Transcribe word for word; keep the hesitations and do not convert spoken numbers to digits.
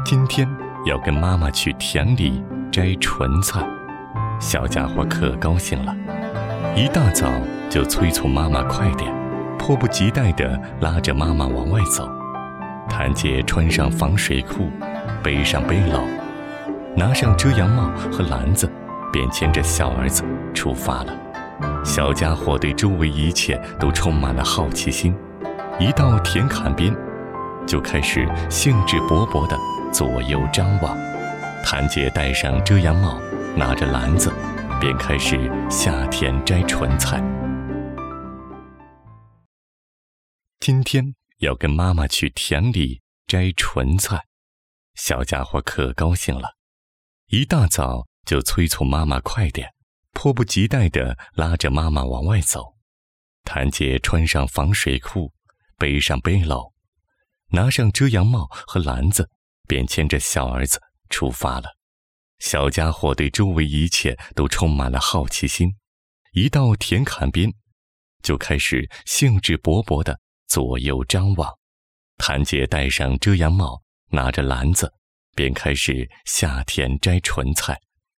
今天要跟妈妈去田里摘莼菜，小家伙可高兴了，一大早就催促妈妈快点，迫不及待地拉着妈妈往外走。谭姐穿上防水裤，背上背篓，拿上遮阳帽和篮子，便牵着小儿子出发了。小家伙对周围一切都充满了好奇心，一到田坎边就开始兴致勃勃地左右张望。谭姐戴上遮阳帽，拿着篮子，便开始下田摘莼菜。今天要跟妈妈去田里摘莼菜，小家伙可高兴了，一大早就催促妈妈快点，迫不及待地拉着妈妈往外走。谭姐穿上防水裤，背上背篓，拿上遮阳帽和篮子，便牵着小儿子出发了。小家伙对周围一切都充满了好奇心，一到田坎边就开始兴致勃勃地左右张望。谭姐戴上遮阳帽，拿着篮子，便开始下田摘莼菜。